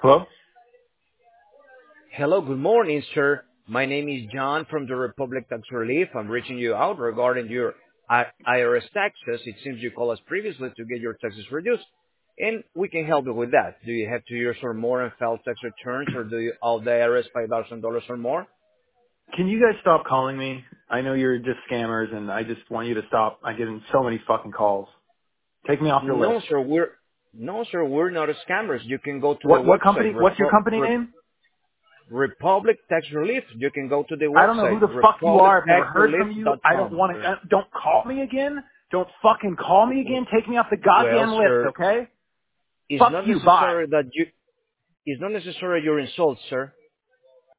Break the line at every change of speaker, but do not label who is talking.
Hello?
Hello, good morning, sir. My name is John from the Republic Tax Relief. I'm reaching you out regarding your IRS taxes. It seems you called us previously to get your taxes reduced, and we can help you with that. Do you have 2 years or more and file tax returns, or do you owe the IRS $5,000 or more?
Can you guys stop calling me? I know you're just scammers, and I just want you to stop. I get in so many fucking calls. Take me off your list.
No, sir, we're not scammers. You can go to the
What
website,
company? What's your company name?
Republic Tax Relief. You can go to the
I don't know who
website,
the fuck you are. I've never heard from you. I don't
republictaxrelief.com,
want
sir.
to. Don't call me again. Don't fucking call me again. Take me off the
Well,
goddamn list,
sir,
okay?
it's
Fuck
not
you. Bye.
necessary that you, it's not necessary your insult, sir.